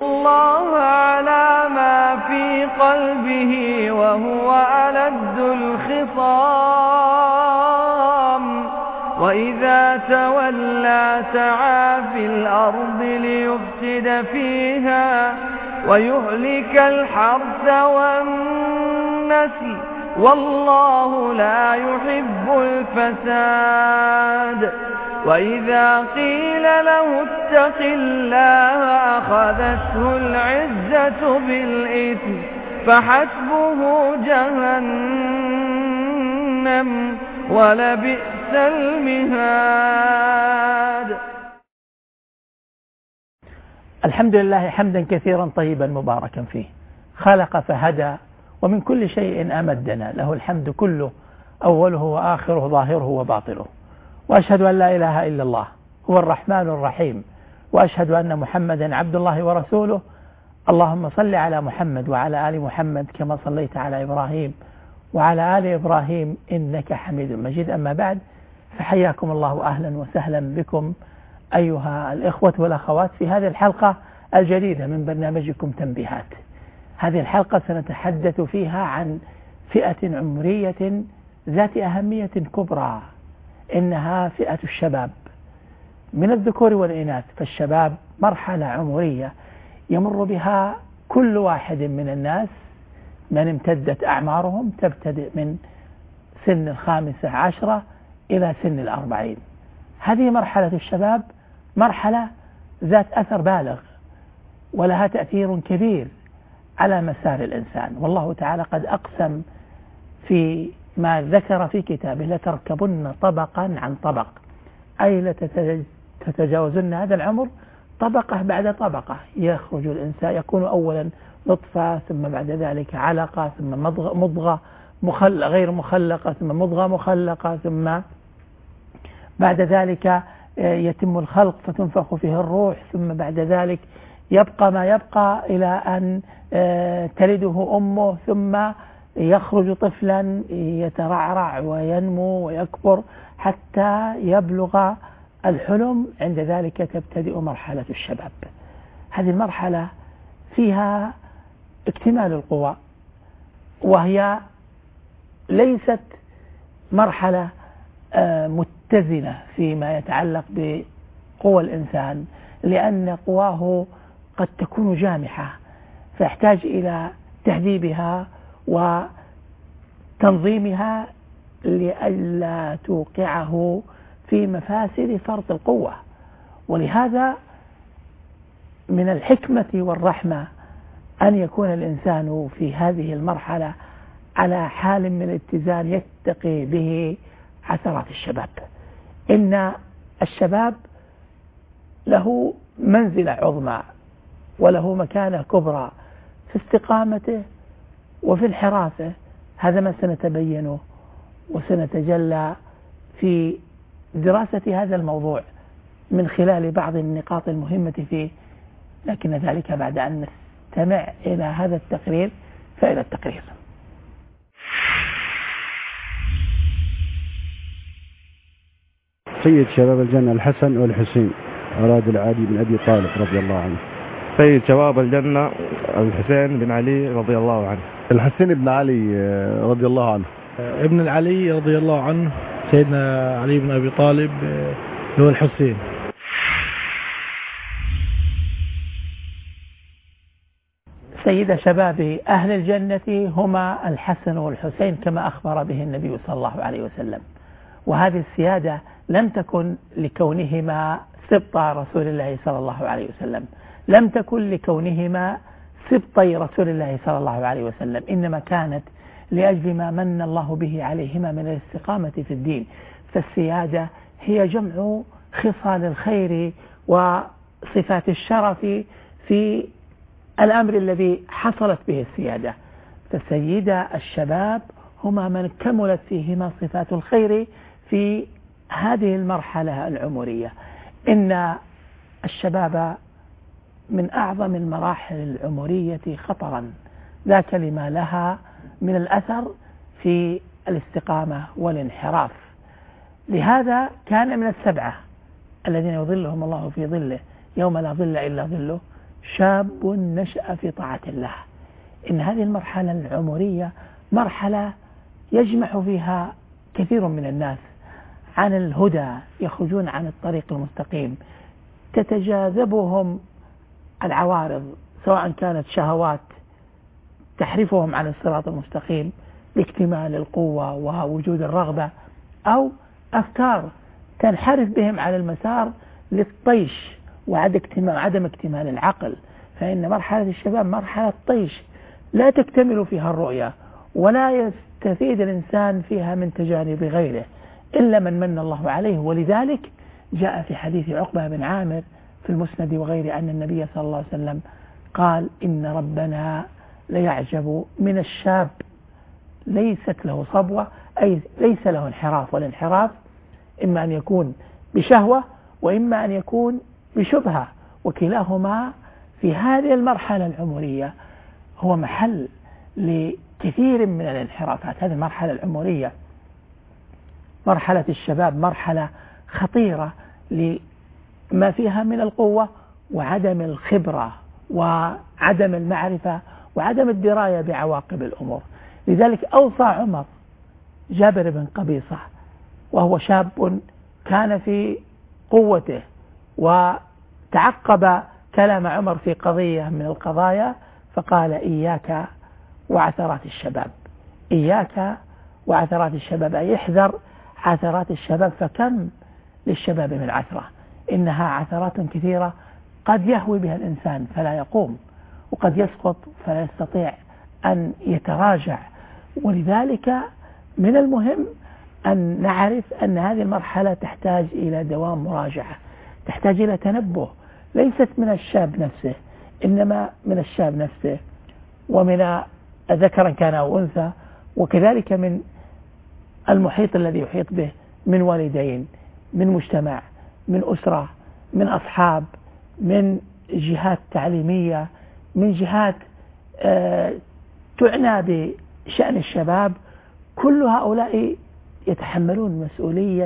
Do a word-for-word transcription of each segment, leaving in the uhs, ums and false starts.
الله على ما في قلبه وهو ألد الخصام وإذا تولى سعى في الأرض ليفسد فيها ويهلك الحرث والنسل والله لا يحب الفساد وإذا قيل له اتق الله أخذته العزة بالإثم فحسبه جهنم ولبئس المهاد. الحمد لله حمدا كثيرا طيبا مباركا فيه، خلق فهدى ومن كل شيء أمدنا، له الحمد كله أوله وآخره ظاهره وباطنه، وأشهد أن لا إله إلا الله هو الرحمن الرحيم، وأشهد أن محمدا عبد الله ورسوله. اللهم صل على محمد وعلى آل محمد كما صليت على إبراهيم وعلى آل إبراهيم إنك حميد مجيد. أما بعد، فحياكم الله أهلا وسهلا بكم أيها الإخوة والأخوات في هذه الحلقة الجديدة من برنامجكم تنبيهات. هذه الحلقة سنتحدث فيها عن فئة عمرية ذات أهمية كبرى، إنها فئة الشباب من الذكور والإناث. فالشباب مرحلة عمرية يمر بها كل واحد من الناس من امتدت أعمارهم، تبتدئ من سن الخامسة عشرة إلى سن الأربعين. هذه مرحلة الشباب مرحلة ذات أثر بالغ ولها تأثير كبير على مسار الإنسان، والله تعالى قد أقسم في ما ذكر في كتابه لتركبن طبقا عن طبق، أي لتتجاوزن هذا العمر طبقة بعد طبقة. يخرج الإنسان يكون أولا نطفة، ثم بعد ذلك علقة، ثم مضغة مخلقة غير مخلقة، ثم مضغة مخلقة، ثم بعد ذلك يتم الخلق فتنفخ فيه الروح، ثم بعد ذلك يبقى ما يبقى إلى أن تلده أمه، ثم يخرج طفلا يترعرع وينمو ويكبر حتى يبلغ الحلم. عند ذلك تبتدئ مرحلة الشباب. هذه المرحلة فيها اكتمال القوى، وهي ليست مرحلة متزنة فيما يتعلق بقوى الإنسان، لأن قواه قد تكون جامحة فيحتاج إلى تهذيبها وتنظيمها لئلا توقعه في مفاسد فرط القوة. ولهذا من الحكمة والرحمة أن يكون الإنسان في هذه المرحلة على حال من الاتزان يتقي به عثرات الشباب. إن الشباب له منزلة عظمى وله مكانة كبرى في استقامته وفي انحرافه. هذا ما سنتبينه وسنتجلى في دراسة هذا الموضوع من خلال بعض النقاط المهمة فيه، لكن ذلك بعد أن نستمع إلى هذا التقرير. فإلى التقرير. سيد شباب الجنة الحسن والحسين أراد العلي بن أبي طالب رضي الله عنه. سيد شباب الجنة الحسين بن علي رضي الله عنه. الحسين بن علي رضي الله عنه. ابن العلي رضي الله عنه سيدنا علي بن أبي طالب هو الحسين. سيد شباب أهل الجنة هما الحسن والحسين كما أخبر به النبي صلى الله عليه وسلم. وهذه السيادة لم تكن لكونهما سبط رسول الله صلى الله عليه وسلم، لم تكن لكونهما سبطي رسول الله صلى الله عليه وسلم، إنما كانت لأجل ما من الله به عليهما من الاستقامة في الدين. فالسيادة هي جمع خصال الخير وصفات الشرف في الأمر الذي حصلت به السيادة. فسيدا الشباب هما من كملت فيهما صفات الخير في هذه المرحلة العمرية. إن الشباب من أعظم المراحل العمرية خطرا، ذاك لما لها من الأثر في الاستقامة والانحراف. لهذا كان من السبعة الذين يظلهم الله في ظله يوم لا ظل إلا ظله شاب نشأ في طاعة الله. إن هذه المرحلة العمرية مرحلة يجمع فيها كثير من الناس عن الهدى، يخرجون عن الطريق المستقيم، تتجاذبهم العوارض سواء كانت شهوات تحرفهم عن الصراط المستقيم لاكتمال القوة ووجود الرغبة، أو أفكار تنحرف بهم على المسار للطيش وعدم اكتمال العقل. فإن مرحلة الشباب مرحلة طيش لا تكتمل فيها الرؤية ولا يستفيد الإنسان فيها من تجارب غيره إلا من من الله عليه. ولذلك جاء في حديث عقبة بن عامر في المسند وغيره أن النبي صلى الله عليه وسلم قال: إن ربنا ليعجب من الشاب ليست له صبوة، أي ليس له انحراف، والانحراف إما أن يكون بشهوة وإما أن يكون بشبهة، وكلاهما في هذه المرحلة العمرية هو محل لكثير من الانحرافات. هذه المرحلة العمرية مرحلة الشباب مرحلة خطيرة لما فيها من القوة وعدم الخبرة وعدم المعرفة وعدم الدراية بعواقب الأمور. لذلك أوصى عمر جابر بن قبيصة وهو شاب كان في قوته وتعقب كلام عمر في قضية من القضايا فقال: إياك وعثرات الشباب، إياك وعثرات الشباب، أي احذر عثرات الشباب، فكم للشباب من عثرة، إنها عثرات كثيرة قد يهوي بها الإنسان فلا يقوم، وقد يسقط فلا يستطيع أن يتراجع. ولذلك من المهم أن نعرف أن هذه المرحلة تحتاج إلى دوام مراجعة، تحتاج إلى تنبه، ليست من الشاب نفسه إنما من الشاب نفسه ومن ذكرا كان أو أنثى، وكذلك من المحيط الذي يحيط به من والدين، من مجتمع، من أسرة، من أصحاب، من جهات تعليمية، من جهات آه تعنى بشأن الشباب. كل هؤلاء يتحملون مسؤولية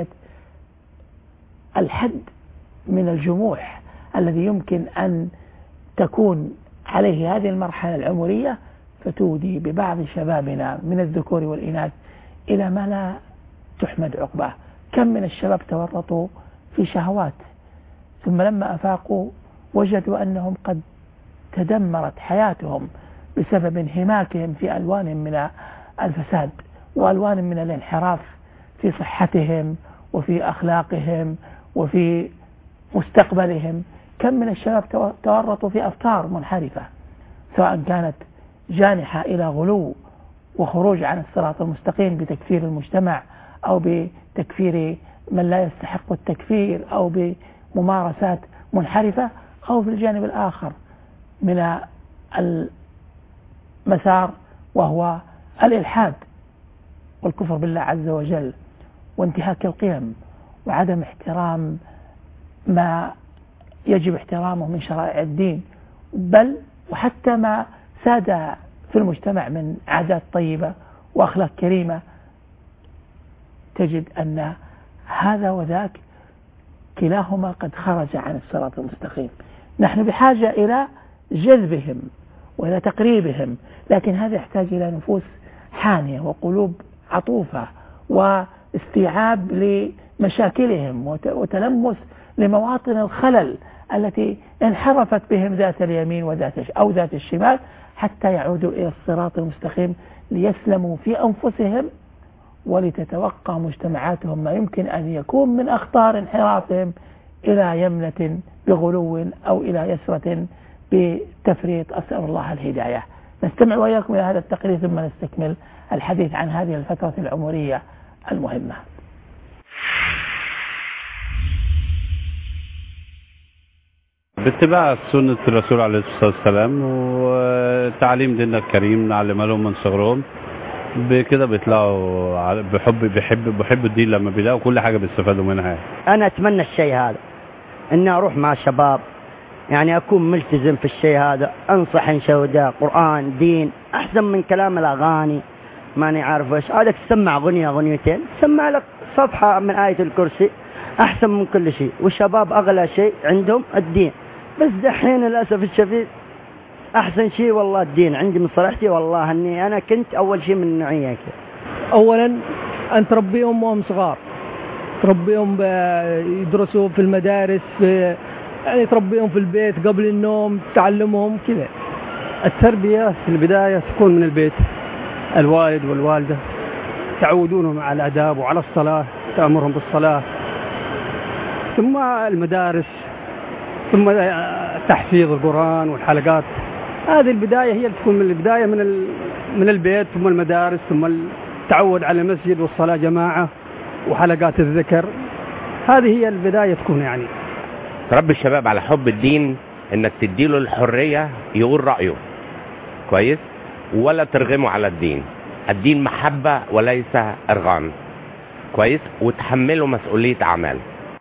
الحد من الجموح الذي يمكن أن تكون عليه هذه المرحلة العمرية فتودي ببعض شبابنا من الذكور والإناث إلى ما لا تحمد عقباه. كم من الشباب تورطوا في شهوات ثم لما أفاقوا وجدوا أنهم قد تدمرت حياتهم بسبب انهماكهم في ألوان من الفساد وألوان من الانحراف في صحتهم وفي أخلاقهم وفي مستقبلهم. كم من الشباب تورطوا في أفكار منحرفة سواء كانت جانحة إلى غلو وخروج عن الصراط المستقيم بتكفير المجتمع أو بتكفير من لا يستحق التكفير أو بممارسات منحرفة، أو في الجانب الآخر من المسار وهو الإلحاد والكفر بالله عز وجل وانتهاك القيم وعدم احترام ما يجب احترامه من شرائع الدين، بل وحتى ما ساد في المجتمع من عادات طيبة وأخلاق كريمة. تجد أن هذا وذاك كلاهما قد خرج عن الصراط المستقيم. نحن بحاجة إلى جذبهم وإلى تقريبهم، لكن هذا يحتاج إلى نفوس حانية وقلوب عطوفة واستيعاب لمشاكلهم وتلمس لمواطن الخلل التي انحرفت بهم ذات اليمين وذات أو ذات الشمال حتى يعودوا إلى الصراط المستقيم ليسلموا في أنفسهم ولتتوقع مجتمعاتهم ما يمكن أن يكون من أخطار انحرافهم إلى يمنة بغلو أو إلى يسرة بتفريط. أسأل الله الهداية. نستمع وإياكم إلى هذا التقرير ثم نستكمل الحديث عن هذه الفترة العمرية المهمة. باتباع سنة الرسول عليه الصلاة والسلام وتعليم ديننا الكريم نعلمها لهم من صغرهم، بكده بيطلعوا بحب بيحب بحب الدين لما بيلاقوا كل حاجة بيستفادوا منها. أنا أتمنى الشيء هذا، إني أروح مع الشباب، يعني أكون ملتزم في الشيء هذا، أنصح إن شهداء قرآن دين أحسن من كلام الأغاني. ماني عارف إيش هذا، تسمع أغنية أغنيتين، تسمع لك صفحة من آية الكرسي أحسن من كل شيء. والشباب أغلى شيء عندهم الدين، بس دحين للأسف الشديد أحسن شيء والله الدين عندي من صراحتي، والله أني أنا كنت أول شيء من النوعية كده. أولا أن تربيهم وهم صغار، تربيهم يدرسوا في المدارس، في يعني تربيهم في البيت قبل النوم، تعلمهم كذا. التربية في البداية تكون من البيت، الوالد والوالدة تعودونهم على الآداب وعلى الصلاة، تأمرهم بالصلاة، ثم المدارس، ثم تحفيظ القرآن والحلقات. هذه البداية هي تكون من البداية من من البيت، ثم المدارس، ثم التعود على المسجد والصلاة جماعة وحلقات الذكر. هذه هي البداية تكون. يعني تربي الشباب على حب الدين، انك تديله الحرية يقول رأيه كويس، ولا ترغمه على الدين. الدين محبة وليس ارغام كويس، وتحمله مسؤولية اعمال.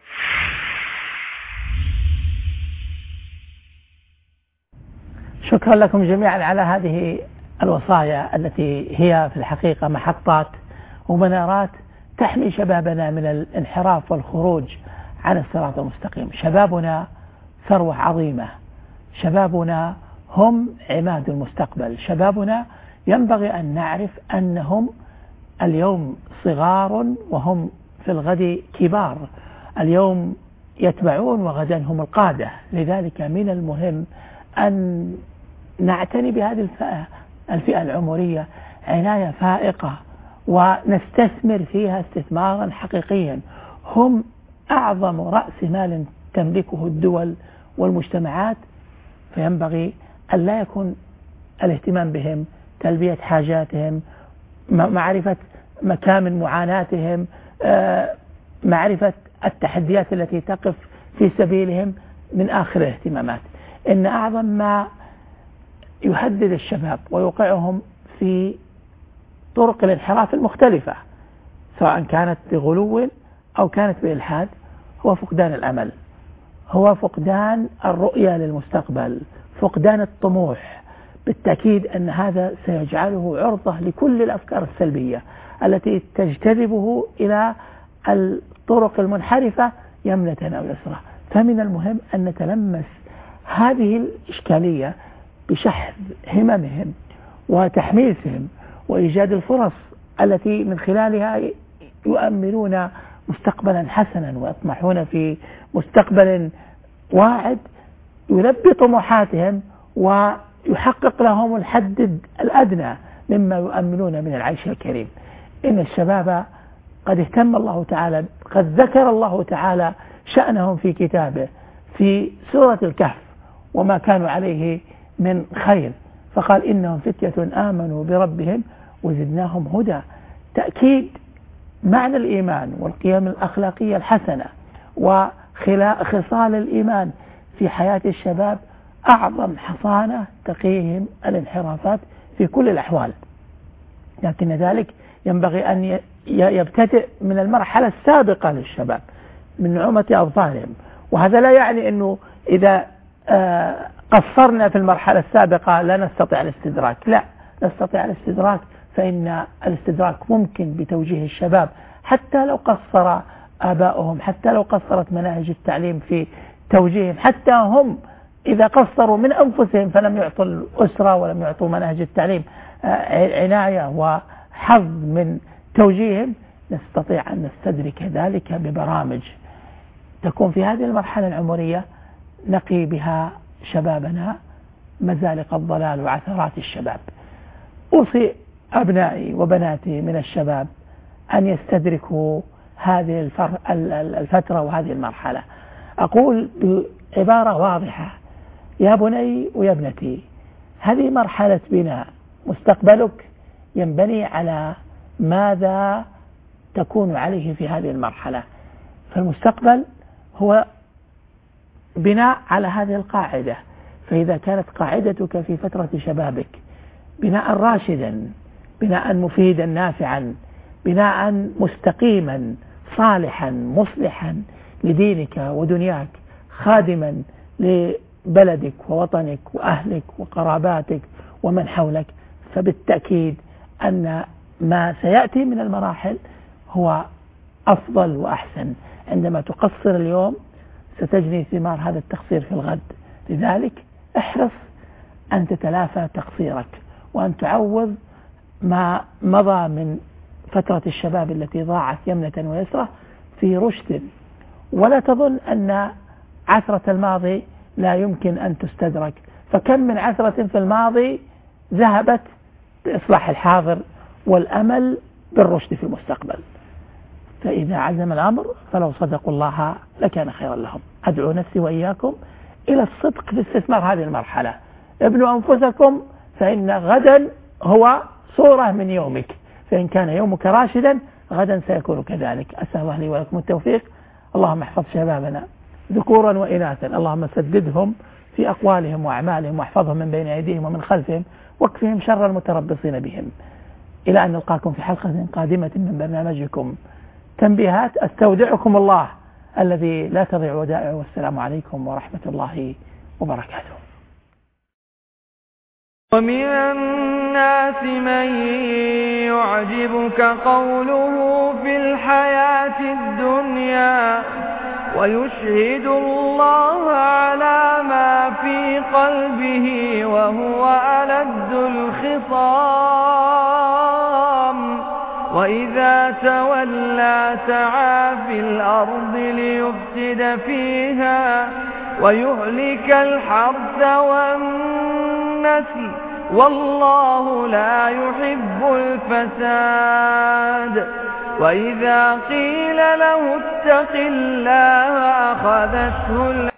شكرا لكم جميعا على هذه الوصايا التي هي في الحقيقة محطات ومنارات تحمي شبابنا من الانحراف والخروج عن الصراط المستقيم. شبابنا ثروة عظيمة، شبابنا هم عماد المستقبل، شبابنا ينبغي أن نعرف أنهم اليوم صغار وهم في الغد كبار، اليوم يتبعون وغدا هم القادة. لذلك من المهم أن نعتني بهذه الفئة, الفئة العمرية عناية فائقة ونستثمر فيها استثمارا حقيقيا. هم أعظم رأس مال تملكه الدول والمجتمعات، فينبغي أن لا يكون الاهتمام بهم تلبية حاجاتهم، معرفة مكامن معاناتهم، معرفة التحديات التي تقف في سبيلهم من آخر الاهتمامات. إن أعظم ما يهدد الشباب ويوقعهم في طرق الانحراف المختلفة سواء كانت بغلو أو كانت بإلحاد هو فقدان الأمل، هو فقدان الرؤية للمستقبل، فقدان الطموح. بالتأكيد أن هذا سيجعله عرضة لكل الأفكار السلبية التي تجتذبه إلى الطرق المنحرفة يمنة أو يسرى. فمن المهم أن نتلمس هذه الإشكالية بشحذ هممهم وتحميسهم وإيجاد الفرص التي من خلالها يؤملون مستقبلا حسنا ويطمحون في مستقبل واعد يلبي طموحاتهم ويحقق لهم الحد الأدنى مما يؤملون من العيش الكريم. إن الشباب قد اهتم الله تعالى، قد ذكر الله تعالى شأنهم في كتابه في سورة الكهف وما كانوا عليه من خير، فقال إنهم فتية آمنوا بربهم وزدناهم هدى. تأكيد معنى الإيمان والقيم الأخلاقية الحسنة وخصال الإيمان في حياة الشباب أعظم حصانة تقيهم الانحرافات في كل الأحوال. لكن ذلك ينبغي أن يبتدئ من المرحلة السابقة للشباب من نعومة أظفارهم. وهذا لا يعني أنه إذا قصرنا في المرحلة السابقة لا نستطيع الاستدراك، لا نستطيع الاستدراك، فإن الاستدراك ممكن بتوجيه الشباب حتى لو قصر آباؤهم، حتى لو قصرت مناهج التعليم في توجيههم، حتى هم إذا قصروا من أنفسهم فلم يعطوا الأسرة ولم يعطوا مناهج التعليم عناية وحظ من توجيههم، نستطيع أن نستدرك ذلك ببرامج تكون في هذه المرحلة العمرية نقي بها شبابنا مزالق الضلال وعثرات الشباب. أوصي أبنائي وبناتي من الشباب أن يستدركوا هذه الفترة وهذه المرحلة. أقول بعبارة واضحة: يا بني ويا ابنتي، هذه مرحلة بناء، مستقبلك ينبني على ماذا تكون عليه في هذه المرحلة. فالمستقبل هو بناء على هذه القاعدة. فإذا كانت قاعدتك في فترة شبابك بناء راشدا، بناء مفيدا نافعا، بناء مستقيما صالحا مصلحا لدينك ودنياك، خادما لبلدك ووطنك وأهلك وقراباتك ومن حولك، فبالتأكيد أن ما سيأتي من المراحل هو أفضل وأحسن. عندما تقصر اليوم ستجني ثمار هذا التقصير في الغد. لذلك احرص أن تتلافى تقصيرك وأن تعوض ما مضى من فترة الشباب التي ضاعت يمنة ويسرة في رشد، ولا تظن أن عثرة الماضي لا يمكن أن تستدرك، فكم من عثرة في الماضي ذهبت بإصلاح الحاضر والأمل بالرشد في المستقبل. فإذا عزم الأمر فلو صدقوا الله لكان خيرا لهم. أدعو نفسي وإياكم إلى الصدق في استثمار هذه المرحلة. ابنوا أنفسكم فإن غدا هو صورة من يومك، فإن كان يومك راشدا غدا سيكون كذلك. أسأل الله لي ولكم التوفيق. اللهم احفظ شبابنا ذكورا وإناثا، اللهم سددهم في أقوالهم وأعمالهم، واحفظهم من بين أيديهم ومن خلفهم، واكفهم شر المتربصين بهم. إلى أن نلقاكم في حلقة قادمة من برنامجكم تنبيهات. أستودعكم الله الذي لا تضيع ودائعه، والسلام عليكم ورحمة الله وبركاته. ومن الناس من يعجبك قوله في الحياة الدنيا ويشهد الله على ما في قلبه وهو ألد الخصام، وإذا تولى سعى في الأرض ليفسد فيها ويهلك الحرث والنسل، والله لا يحب الفساد. وإذا قيل له اتق الله أخذته